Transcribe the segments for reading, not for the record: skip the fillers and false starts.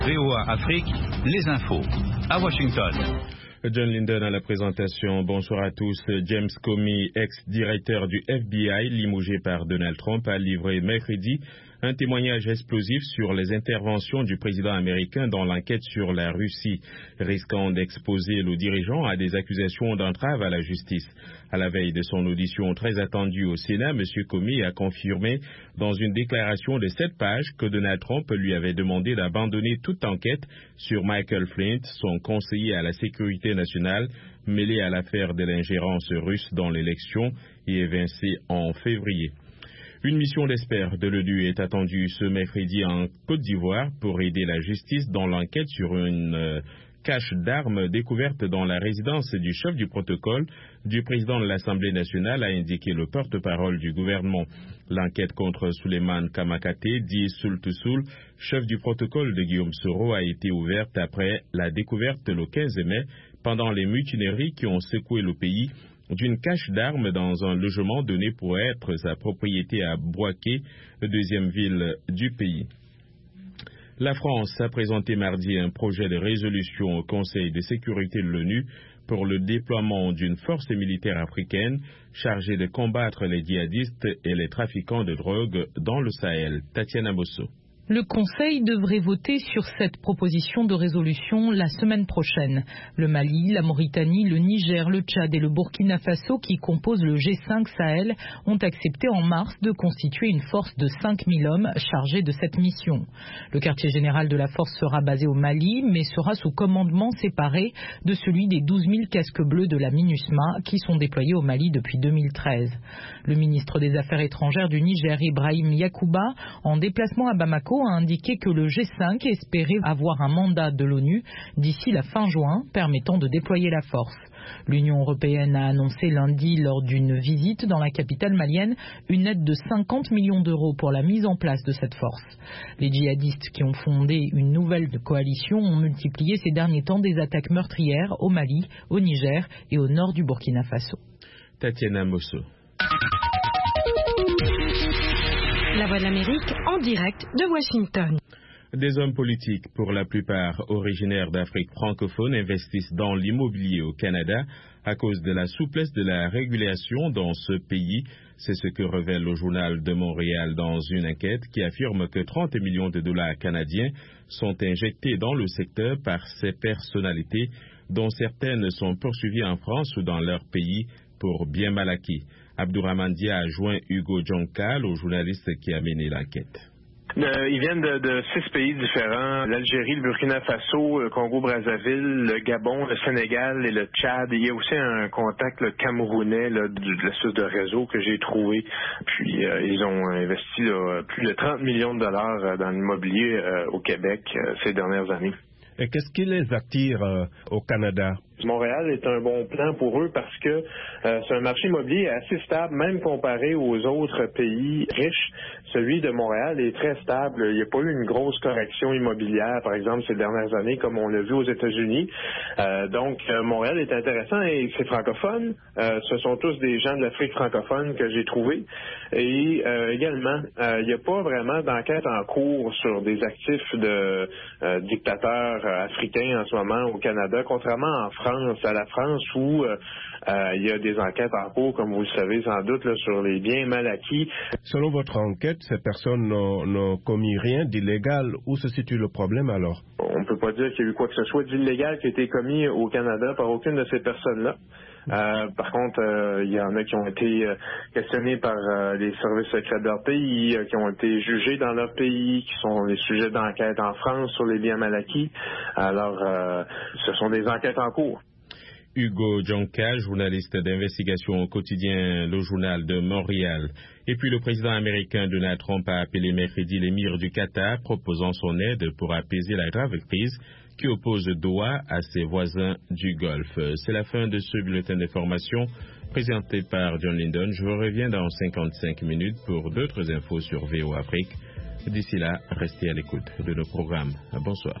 VOA Afrique, les infos. À Washington. John Linden à la présentation. Bonsoir à tous. James Comey, ex-directeur du FBI, limogé par Donald Trump, a livré mercredi un témoignage explosif sur les interventions du président américain dans l'enquête sur la Russie, risquant d'exposer le dirigeant à des accusations d'entrave à la justice. À la veille de son audition très attendue au Sénat, M. Comey a confirmé dans une déclaration de 7 pages que Donald Trump lui avait demandé d'abandonner toute enquête sur Michael Flint, son conseiller à la sécurité nationale, mêlé à l'affaire de l'ingérence russe dans l'élection et évincé en février. Une mission d'experts de l'ONU est attendue ce mercredi en Côte d'Ivoire pour aider la justice dans l'enquête sur une cache d'armes découverte dans la résidence du chef du protocole du président de l'Assemblée nationale, a indiqué le porte-parole du gouvernement. L'enquête contre Souleymane Kamakate, dit Soul-to-Soul, chef du protocole de Guillaume Soro, a été ouverte après la découverte le 15 mai, pendant les mutineries qui ont secoué le pays, d'une cache d'armes dans un logement donné pour être sa propriété à Bouaké, deuxième ville du pays. La France a présenté mardi un projet de résolution au Conseil de sécurité de l'ONU pour le déploiement d'une force militaire africaine chargée de combattre les djihadistes et les trafiquants de drogue dans le Sahel. Tatiana Bosso. Le Conseil devrait voter sur cette proposition de résolution la semaine prochaine. Le Mali, la Mauritanie, le Niger, le Tchad et le Burkina Faso, qui composent le G5 Sahel, ont accepté en mars de constituer une force de 5000 hommes chargés de cette mission. Le quartier général de la force sera basé au Mali, mais sera sous commandement séparé de celui des 12 000 casques bleus de la MINUSMA qui sont déployés au Mali depuis 2013. Le ministre des Affaires étrangères du Niger, Ibrahim Yakuba, en déplacement à Bamako, a indiqué que le G5 espérait avoir un mandat de l'ONU d'ici la fin juin permettant de déployer la force. L'Union européenne a annoncé lundi lors d'une visite dans la capitale malienne une aide de 50 millions d'euros pour la mise en place de cette force. Les djihadistes qui ont fondé une nouvelle coalition ont multiplié ces derniers temps des attaques meurtrières au Mali, au Niger et au nord du Burkina Faso. Tatiana Mosso. La Voix de l'Amérique en direct de Washington. Des hommes politiques, pour la plupart originaires d'Afrique francophone, investissent dans l'immobilier au Canada à cause de la souplesse de la régulation dans ce pays. C'est ce que révèle le Journal de Montréal dans une enquête qui affirme que 30 millions de dollars canadiens sont injectés dans le secteur par ces personnalités, dont certaines sont poursuivies en France ou dans leur pays pour bien mal acquis. Abdourahmane Dia a joint Hugo Djonkal, au journaliste qui a mené l'enquête. Ils viennent de 6 pays différents, l'Algérie, le Burkina Faso, le Congo-Brazzaville, le Gabon, le Sénégal et le Tchad. Il y a aussi un contact camerounais de l'espèce de réseau que j'ai trouvé. Puis ils ont investi plus de 30 millions de dollars dans l'immobilier au Québec ces dernières années. Et qu'est-ce qui les attire au Canada? Montréal est un bon plan pour eux parce que c'est un marché immobilier assez stable, même comparé aux autres pays riches. Celui de Montréal est très stable. Il n'y a pas eu une grosse correction immobilière, par exemple, ces dernières années, comme on l'a vu aux États-Unis. Donc, Montréal est intéressant et c'est francophone. Ce sont tous des gens de l'Afrique francophone que j'ai trouvés. Et également, il n'y a pas vraiment d'enquête en cours sur des actifs de dictateurs africains en ce moment au Canada, contrairement en France, à la France où il y a des enquêtes en cours, comme vous le savez sans doute, là, sur les biens mal acquis. Selon votre enquête, ces personnes n'ont commis rien d'illégal. Où se situe le problème alors? On ne peut pas dire qu'il y a eu quoi que ce soit d'illégal qui a été commis au Canada par aucune de ces personnes-là. Par contre, il y en a qui ont été questionnés par les services secrets de leur pays, qui ont été jugés dans leur pays, qui sont les sujets d'enquête en France sur les biens mal acquis. Alors, ce sont des enquêtes en cours. Hugo Djonkal, journaliste d'investigation au quotidien Le Journal de Montréal. Et puis le président américain Donald Trump a appelé mercredi l'émir du Qatar, proposant son aide pour apaiser la grave crise qui oppose Doha à ses voisins du Golfe. C'est la fin de ce bulletin d'information présenté par John Linden. Je vous reviens dans 55 minutes pour d'autres infos sur VOA Afrique. D'ici là, restez à l'écoute de nos programmes. Bonsoir.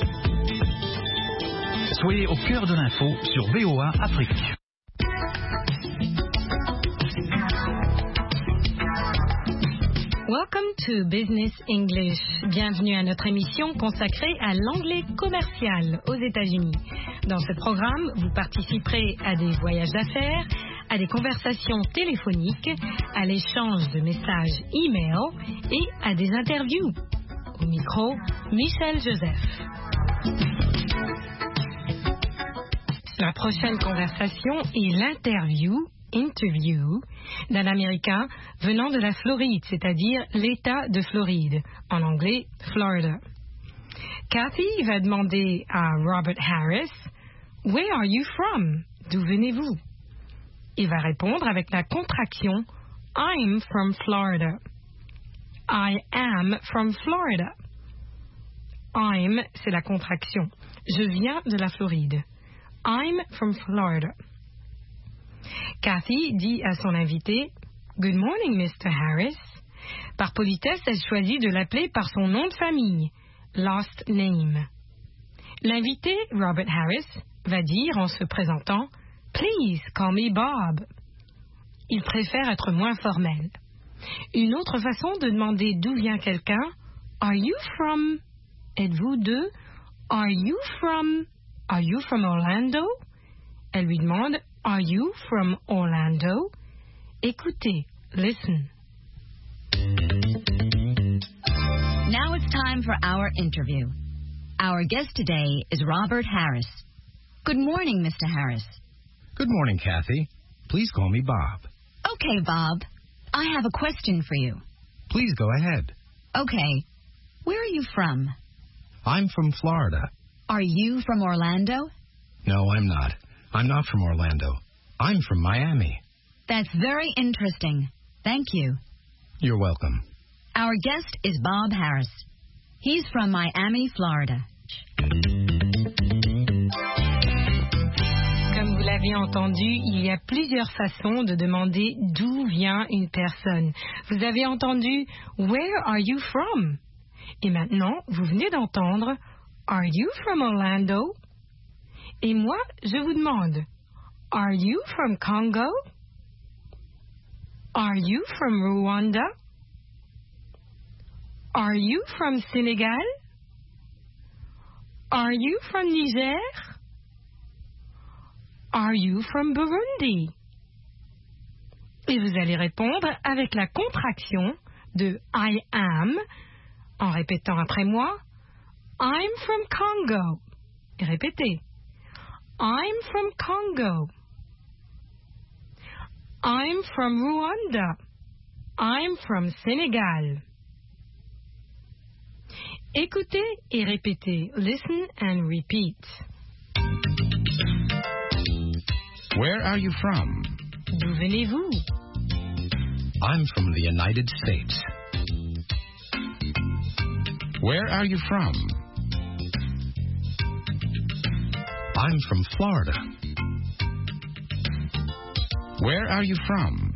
Soyez au cœur de l'info sur VOA Afrique. Welcome to Business English. Bienvenue à notre émission consacrée à l'anglais commercial aux États-Unis. Dans ce programme, vous participerez à des voyages d'affaires, à des conversations téléphoniques, à l'échange de messages e-mail et à des interviews. Au micro, Michel Joseph. La prochaine conversation est l'interview d'un Américain venant de la Floride, c'est-à-dire l'État de Floride, en anglais Florida. Kathy va demander à Robert Harris, « Where are you from? » D'où venez-vous? Il va répondre avec la contraction « I'm from Florida ». I am from Florida. I'm, c'est la contraction. Je viens de la Floride. I'm from Florida. Kathy dit à son invité « Good morning, Mr. Harris ». Par politesse, elle choisit de l'appeler par son nom de famille, last name. L'invité, Robert Harris, va dire en se présentant « Please call me Bob ». Il préfère être moins formel. Une autre façon de demander d'où vient quelqu'un, « Are you from » Êtes-vous de Are you from Orlando? Elle lui demande Are you from Orlando? Écoutez, listen. Now it's time for our interview. Our guest today is Robert Harris. Good morning, Mr. Harris. Good morning, Kathy. Please call me Bob. Okay, Bob. I have a question for you. Please go ahead. Okay. Where are you from? I'm from Florida. Are you from Orlando? No, I'm not. I'm not from Orlando. I'm from Miami. That's very interesting. Thank you. You're welcome. Our guest is Bob Harris. He's from Miami, Florida. Comme vous l'avez entendu, il y a plusieurs façons de demander d'où vient une personne. Vous avez entendu « Where are you from ?» Et maintenant, vous venez d'entendre « Are you from Orlando ?» Et moi, je vous demande « Are you from Congo? Are you from Rwanda? Are you from Senegal? Are you from Niger? Are you from Burundi? » Et vous allez répondre avec la contraction de I am, en répétant après moi, I'm from Congo. Et répétez, I'm from Congo. I'm from Rwanda. I'm from Senegal. Écoutez et répétez. Listen and repeat. Where are you from? D'où venez-vous? I'm from the United States. Where are you from? I'm from Florida. Where are you from?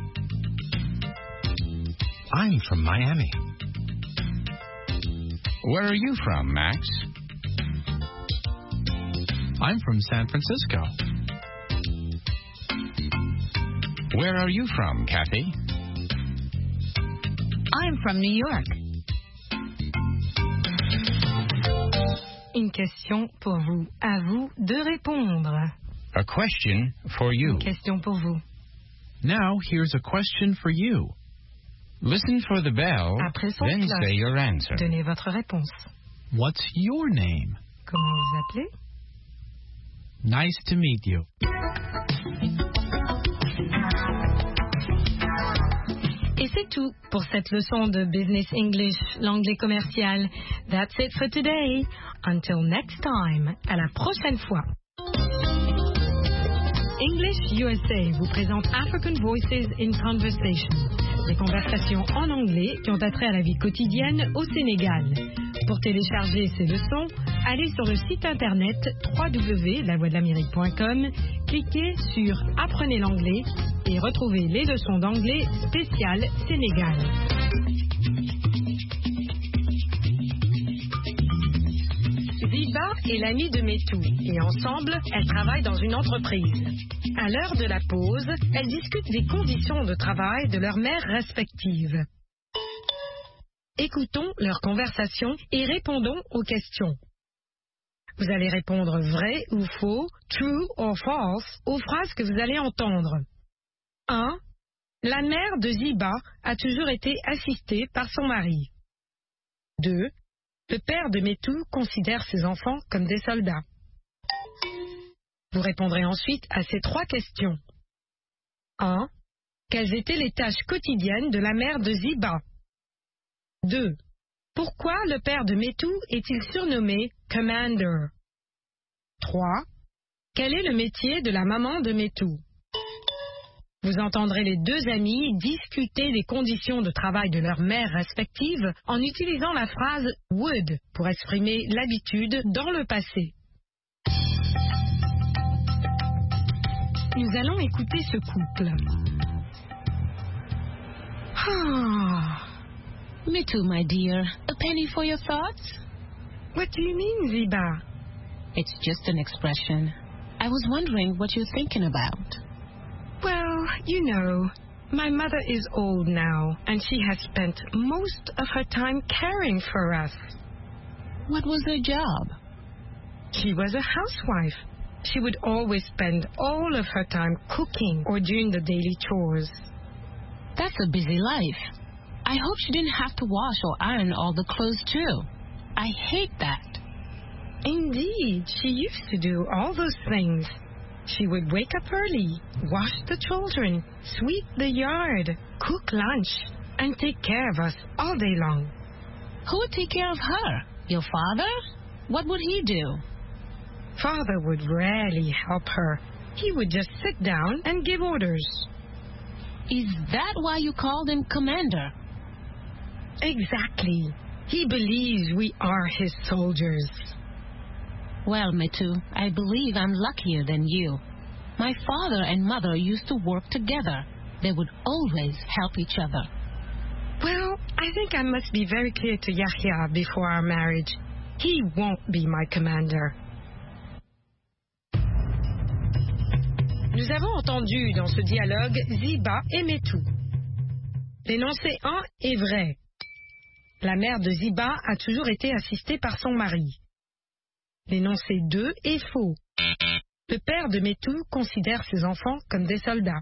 I'm from Miami. Where are you from, Max? I'm from San Francisco. Where are you from, Kathy? I'm from New York. Une question pour vous. À vous de répondre. A question for you. Une question pour vous. Now, here's a question for you. Listen for the bell, Après son then cloche, say your answer. donnez votre réponse. What's your name? Comment vous appelez? Nice to meet you. Et c'est tout pour cette leçon de Business English, l'anglais commercial. That's it for today. Until next time. À la prochaine fois. English USA vous présente African Voices in Conversation. Des conversations en anglais qui ont attrait à la vie quotidienne au Sénégal. Pour télécharger ces leçons, allez sur le site internet www.lavoixdelamérique.com, cliquez sur Apprenez l'anglais et retrouvez les leçons d'anglais spéciales Sénégal. Ziba est l'amie de Metou et ensemble, elles travaillent dans une entreprise. À l'heure de la pause, elles discutent des conditions de travail de leurs mères respectives. Écoutons leur conversation et répondons aux questions. Vous allez répondre vrai ou faux, true or false, aux phrases que vous allez entendre. 1. La mère de Ziba a toujours été assistée par son mari. 2. Le père de Métou considère ses enfants comme des soldats. Vous répondrez ensuite à ces 3 questions. 1. Quelles étaient les tâches quotidiennes de la mère de Ziba? 2. Pourquoi le père de Métou est-il surnommé Commander? 3. Quel est le métier de la maman de Métou? Vous entendrez les 2 amis discuter des conditions de travail de leurs mères respectives en utilisant la phrase would pour exprimer l'habitude dans le passé. Nous allons écouter ce couple. Métou, my dear, a penny for your thoughts? What do you mean, Ziba? It's just an expression. I was wondering what you're thinking about. Well, you know, my mother is old now, and she has spent most of her time caring for us. What was her job? She was a housewife. She would always spend all of her time cooking or doing the daily chores. That's a busy life. I hope she didn't have to wash or iron all the clothes too. I hate that. Indeed, she used to do all those things. She would wake up early, wash the children, sweep the yard, cook lunch, and take care of us all day long. Who would take care of her? Your father? What would he do? Father would rarely help her. He would just sit down and give orders. Is that why you called him Commander? Exactly. He believes we are his soldiers. Well, Métou, I believe I'm luckier than you. My father and mother used to work together. They would always help each other. Well, I think I must be very clear to Yahya before our marriage. He won't be my commander. Nous avons entendu dans ce dialogue Ziba et Métou. L'énoncé 1 est vrai. La mère de Ziba a toujours été assistée par son mari. L'énoncé 2 est faux. Le père de Métou considère ses enfants comme des soldats.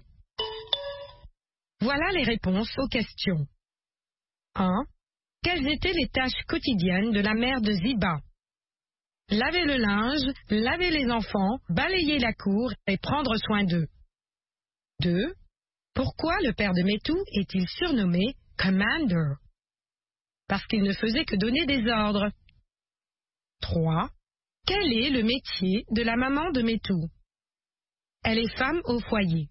Voilà les réponses aux questions. 1. Quelles étaient les tâches quotidiennes de la mère de Ziba? Laver le linge, laver les enfants, balayer la cour et prendre soin d'eux. 2. Pourquoi le père de Métou est-il surnommé Commander? Parce qu'il ne faisait que donner des ordres. 3. Quel est le métier de la maman de Métou? Elle est femme au foyer.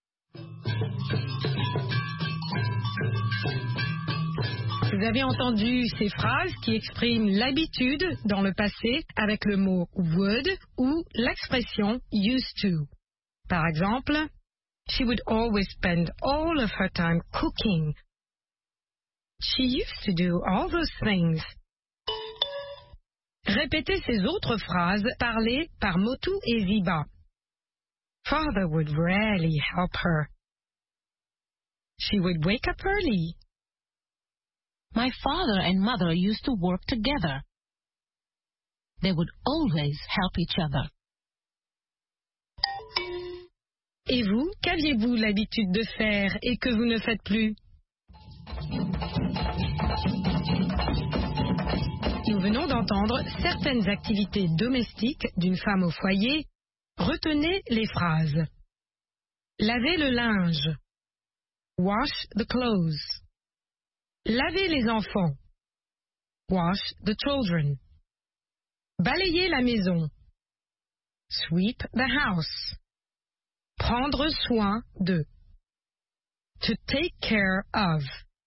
Vous avez entendu ces phrases qui expriment l'habitude dans le passé avec le mot would ou l'expression used to. Par exemple, she would always spend all of her time cooking. She used to do all those things. Répétez ces autres phrases parlées par Métou et Ziba. Father would rarely help her. She would wake up early. My father and mother used to work together. They would always help each other. Et vous, qu'aviez-vous l'habitude de faire et que vous ne faites plus? Nous venons d'entendre certaines activités domestiques d'une femme au foyer. Retenez les phrases. Laver le linge. Wash the clothes. Laver les enfants. Wash the children. Balayer la maison. Sweep the house. Prendre soin de. To take care of.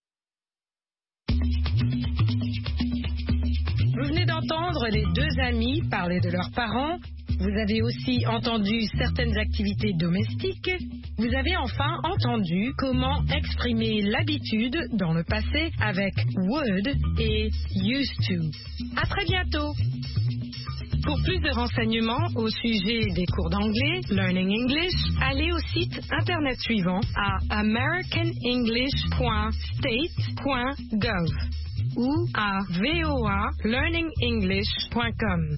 Vous venez d'entendre les 2 amis parler de leurs parents. Vous avez aussi entendu certaines activités domestiques. Vous avez enfin entendu comment exprimer l'habitude dans le passé avec would et used to. À très bientôt. Pour plus de renseignements au sujet des cours d'anglais, Learning English, allez au site internet suivant à americanenglish.state.gov. ou à voalearningenglish.com.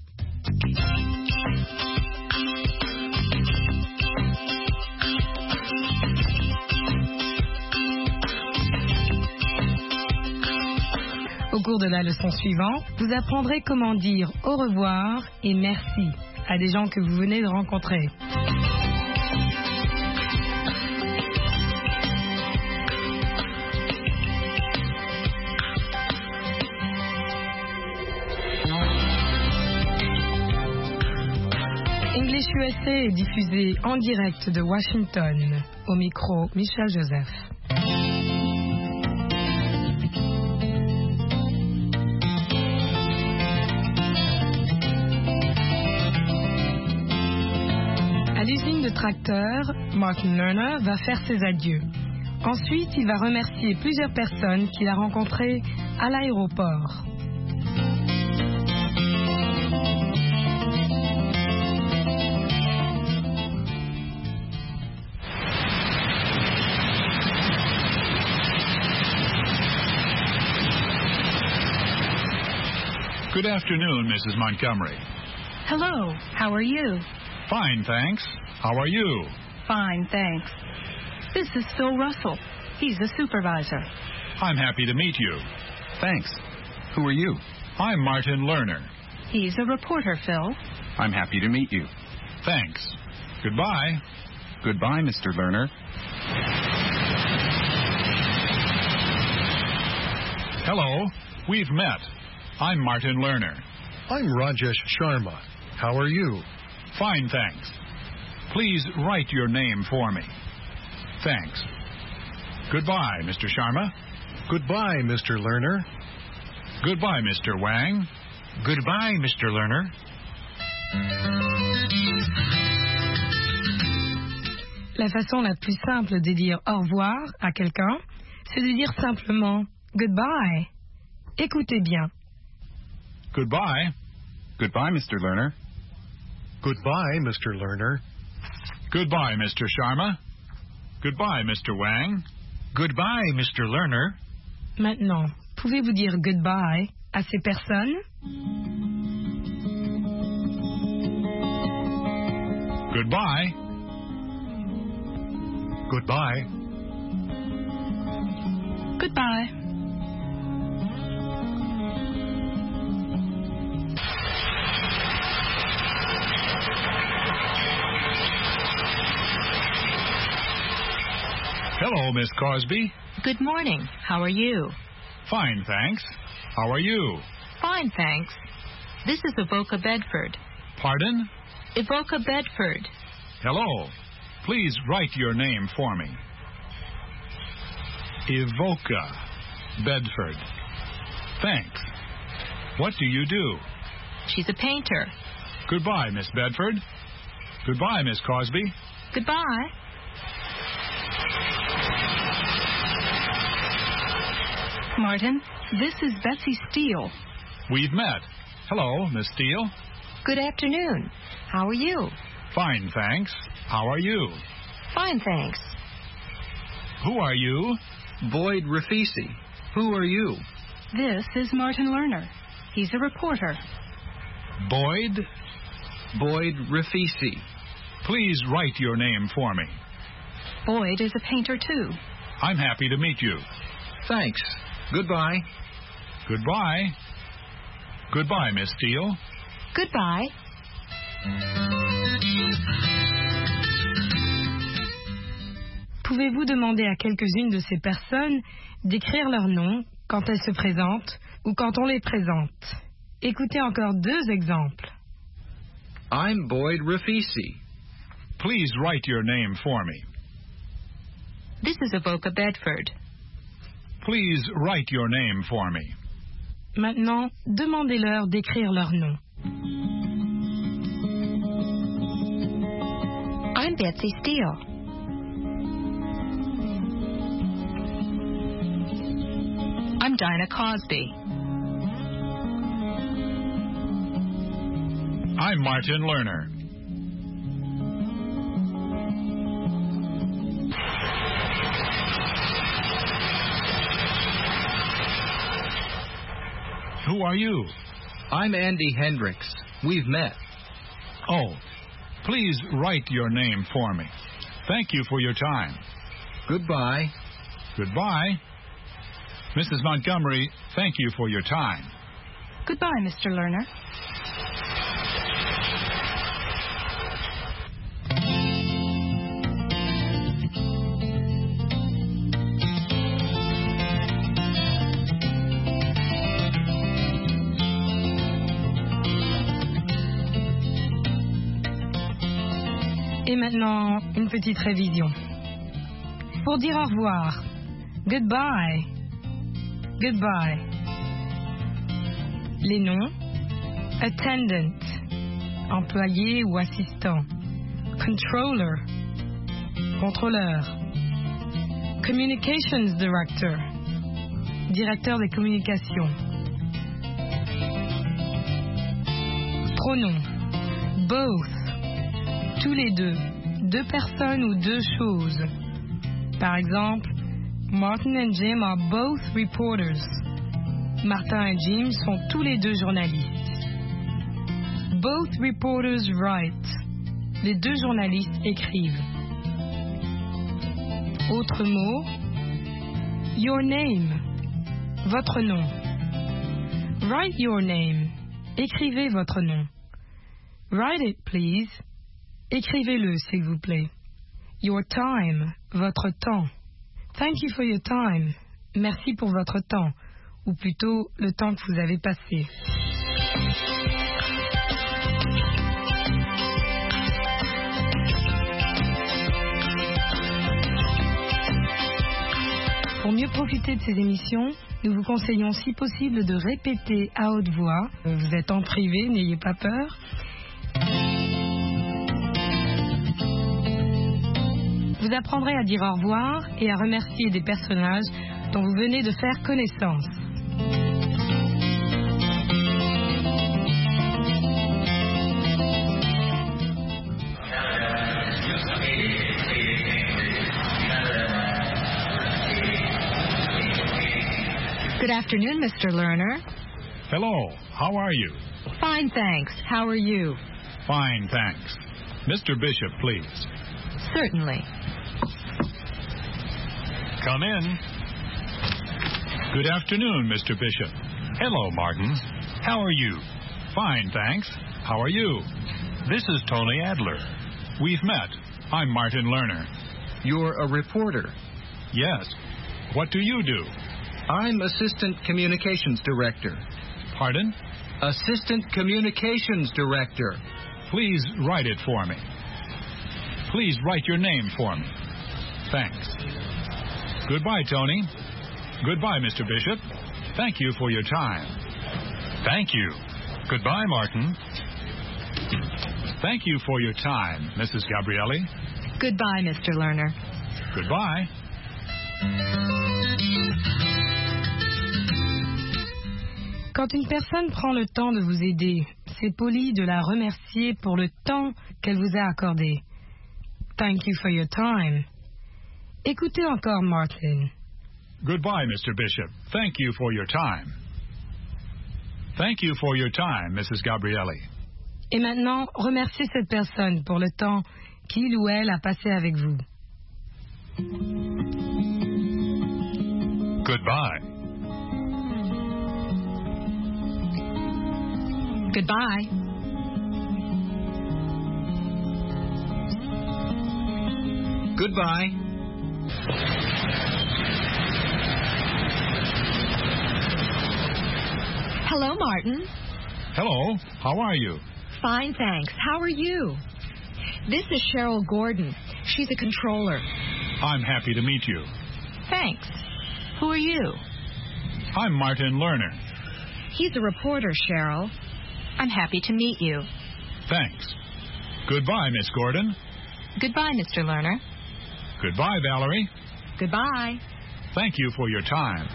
Au cours de la leçon suivante, vous apprendrez comment dire au revoir et merci à des gens que vous venez de rencontrer. English USA est diffusé en direct de Washington. Au micro, Michel Joseph. À l'usine de tracteurs, Martin Lerner va faire ses adieux. Ensuite, il va remercier plusieurs personnes qu'il a rencontrées à l'aéroport. Good afternoon, Mrs. Montgomery. Hello, how are you? Fine, thanks. How are you? Fine, thanks. This is Phil Russell. He's the supervisor. I'm happy to meet you. Thanks. Who are you? I'm Martin Lerner. He's a reporter, Phil. I'm happy to meet you. Thanks. Goodbye. Goodbye, Mr. Lerner. Hello. We've met. I'm Martin Lerner. I'm Rajesh Sharma. How are you? Fine, thanks. Please write your name for me. Thanks. Goodbye, Mr. Sharma. Goodbye, Mr. Lerner. Goodbye, Mr. Wang. Goodbye, Mr. Lerner. La façon la plus simple de dire au revoir à quelqu'un, c'est de dire simplement goodbye. Écoutez bien. Goodbye. Goodbye, Mr. Lerner. Goodbye, Mr. Lerner. Goodbye, Mr. Sharma. Goodbye, Mr. Wang. Goodbye, Mr. Lerner. Maintenant, pouvez-vous dire goodbye à ces personnes? Goodbye. Goodbye. Goodbye. Hello, Miss Cosby. Good morning. How are you? Fine, thanks. How are you? Fine, thanks. This is Evoca Bedford. Pardon? Evoca Bedford. Hello. Please write your name for me. Evoca Bedford. Thanks. What do you do? She's a painter. Goodbye, Miss Bedford. Goodbye, Miss Cosby. Goodbye. Martin, this is Betsy Steele. We've met. Hello, Miss Steele. Good afternoon. How are you? Fine, thanks. How are you? Fine, thanks. Who are you? Boyd Rafisi. Who are you? This is Martin Lerner. He's a reporter. Boyd? Boyd Rafisi. Please write your name for me. Boyd is a painter, too. I'm happy to meet you. Thanks. Goodbye. Goodbye. Goodbye, Miss Steele. Goodbye. Pouvez-vous demander à quelques-unes de ces personnes d'écrire leur nom quand elles se présentent ou quand on les présente? Écoutez encore 2 exemples. I'm Boyd Rafisi. Please write your name for me. This is Evoca Bedford. Please write your name for me. Maintenant, demandez-leur d'écrire leur nom. I'm Betsy Steele. I'm Dinah Cosby. I'm Martin Lerner. who are you? I'm Andy Hendricks. We've met. Oh, please write your name for me. Thank you for your time. Goodbye. Goodbye. Mrs. Montgomery, thank you for your time. Goodbye, Mr. Lerner. Et maintenant, une petite révision. Pour dire au revoir, goodbye, goodbye. Les noms, attendant, employé ou assistant, controller, contrôleur, communications director, directeur des communications, pronom, both, tous les deux personnes ou deux choses. Par exemple, Martin and Jim are both reporters. Martin et Jim sont tous les deux journalistes. Both reporters write. Les deux journalistes écrivent. Autre mot, your name. Votre nom. Write your name. Écrivez votre nom. Write it, please. Écrivez-le, s'il vous plaît. Your time, votre temps. Thank you for your time. Merci pour votre temps, ou plutôt le temps que vous avez passé. Pour mieux profiter de ces émissions, nous vous conseillons si possible de répéter à haute voix. Vous êtes en privé, n'ayez pas peur. Vous apprendrez à dire au revoir et à remercier des personnages dont vous venez de faire connaissance. Good afternoon, Mr. Lerner. Hello, how are you? Fine, thanks. How are you? Fine, thanks. Mr. Bishop, please. Certainly. Come in. Good afternoon, Mr. Bishop. Hello, Martin. How are you? Fine, thanks. How are you? This is Tony Adler. We've met. I'm Martin Lerner. You're a reporter. Yes. What do you do? I'm Assistant Communications Director. Pardon? Assistant Communications Director. Please write it for me. Please write your name for me. Thanks. Goodbye, Tony. Goodbye, Mr. Bishop. Thank you for your time. Thank you. Goodbye, Martin. Thank you for your time, Mrs. Gabrielli. Goodbye, Mr. Lerner. Goodbye. Quand une personne prend le temps de vous aider, c'est poli de la remercier pour le temps qu'elle vous a accordé. Thank you for your time. Écoutez encore Martin. Goodbye, Mr. Bishop. Thank you for your time. Thank you for your time, Mrs. Gabrielli. Et maintenant, remerciez cette personne pour le temps qu'il ou elle a passé avec vous. Goodbye. Goodbye. Goodbye. Hello, Martin. Hello. How are you? Fine, thanks. How are you? This is Cheryl Gordon. She's a controller. I'm happy to meet you. Thanks. Who are you? I'm Martin Lerner. He's a reporter, Cheryl. I'm happy to meet you. Thanks. Goodbye, Miss Gordon. Goodbye, Mr. Lerner. Goodbye, Valerie. Goodbye. Thank you for your time.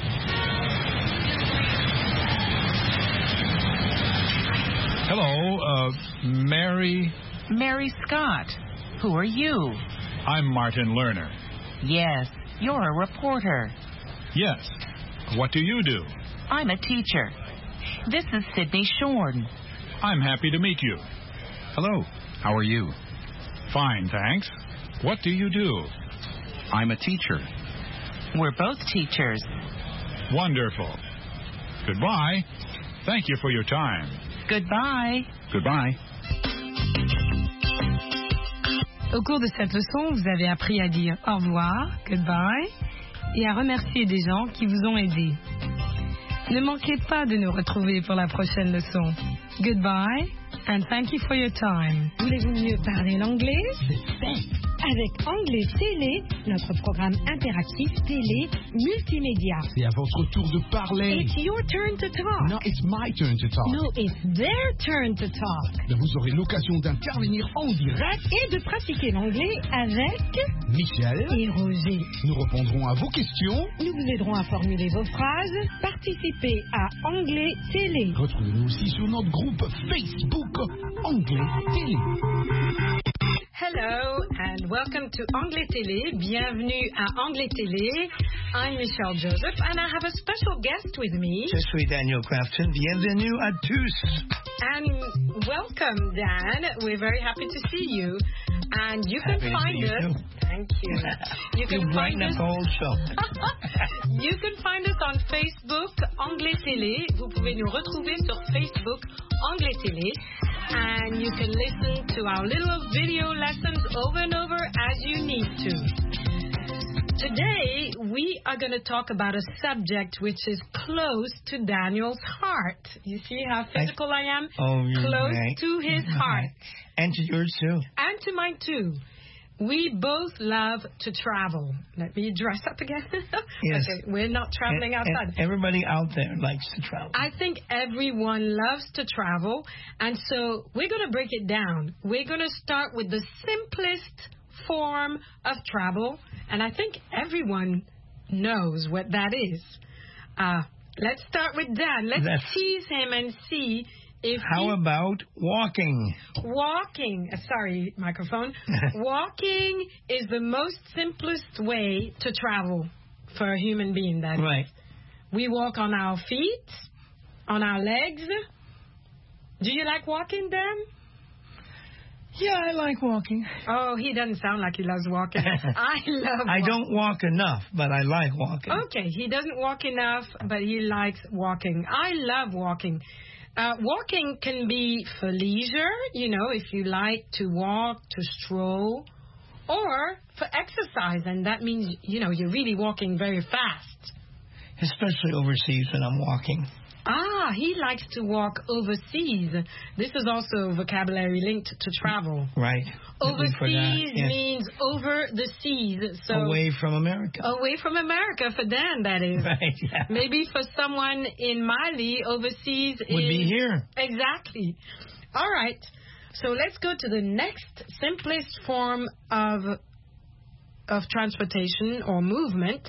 Hello, Mary. Mary Scott. Who are you? I'm Martin Lerner. Yes, you're a reporter. Yes. What do you do? I'm a teacher. This is Sydney Shorn. I'm happy to meet you. Hello. How are you? Fine, thanks. What do you do? I'm a teacher. We're both teachers. Wonderful. Goodbye. Thank you for your time. Goodbye. Goodbye. Au cours de cette leçon, vous avez appris à dire au revoir, goodbye, et à remercier des gens qui vous ont aidé. Ne manquez pas de nous retrouver pour la prochaine leçon. Goodbye, and thank you for your time. Voulez-vous mieux parler l'anglais? C'est fait. Avec Anglais Télé, notre programme interactif télé multimédia. C'est à votre tour de parler. It's your turn to talk. No, it's my turn to talk. No, it's their turn to talk. Vous aurez l'occasion d'intervenir en direct et de pratiquer l'anglais avec Michel et Roger. Nous répondrons à vos questions. Nous vous aiderons à formuler vos phrases. Participez à Anglais Télé. Retrouvez-nous aussi sur notre groupe Facebook Anglais Télé. Hello and welcome to Anglais Télé. Bienvenue à Anglais Télé. I'm Michelle Joseph and I have a special guest with me. Je suis Daniel Crafton. Bienvenue à tous. And welcome, Dan. We're very happy to see you. And you can find us. Thank you. You can find us. You can find us on Facebook Anglais Télé. Vous pouvez nous retrouver sur Facebook Anglais Télé. And you can listen to our little video lessons over and over as you need to. Today, we are going to talk about a subject which is close to Daniel's heart. You see how physical I am? Oh, close right. to his heart. And to yours, too. And to mine, too. We both love to travel. Let me dress up again. Yes. Okay, we're not traveling outside. And everybody out there likes to travel. I think everyone loves to travel. And so we're going to break it down. We're going to start with the simplest form of travel. And I think everyone knows what that is. Let's start with Dan. Let's tease him and see if How about walking? Walking. Sorry, microphone. Walking is the most simplest way to travel for a human being. That right. We walk on our feet, on our legs. Do you like walking, Dan? Yeah, I like walking. Oh, he doesn't sound like he loves walking. I love walking. I don't walk enough, but I like walking. Okay, he doesn't walk enough, but he likes walking. I love walking. Walking can be for leisure, you know, if you like to walk, to stroll, or for exercise, and that means, you know, you're really walking very fast. Especially overseas when I'm walking. Ah, he likes to walk overseas. This is also vocabulary linked to travel. Right. Overseas means over the seas. So away from America. Away from America, for Dan, that is. Right, yeah. Maybe for someone in Mali, overseas would be here. Exactly. All right. So let's go to the next simplest form of transportation or movement.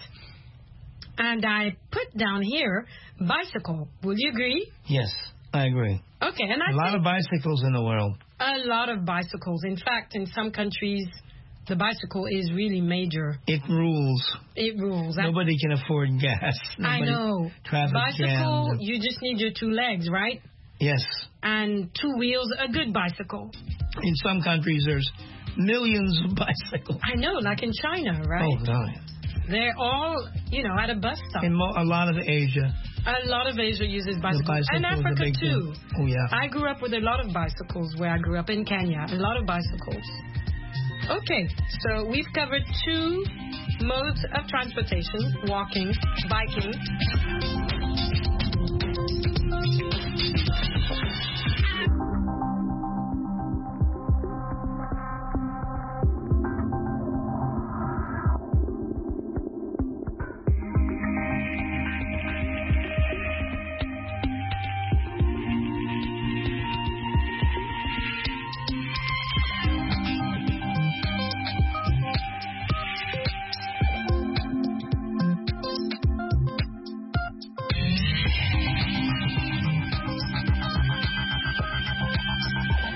And I put down here bicycle. Will you agree? Yes, I agree. Okay, and a lot of bicycles in the world. A lot of bicycles. In fact, in some countries, the bicycle is really major. It rules. It rules. Nobody can afford gas. I know. Bicycle, you just need your 2 legs, right? Yes. And 2 wheels, a good bicycle. In some countries, there's millions of bicycles. I know, like in China, right? Oh, no. They're all, you know, at a bus stop. In a lot of Asia. A lot of Asia uses bicycles. And Africa, too. Oh, yeah. I grew up with a lot of bicycles where I grew up in Kenya. A lot of bicycles. Okay, so we've covered 2 modes of transportation, walking, biking.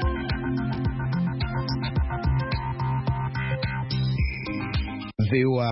VOA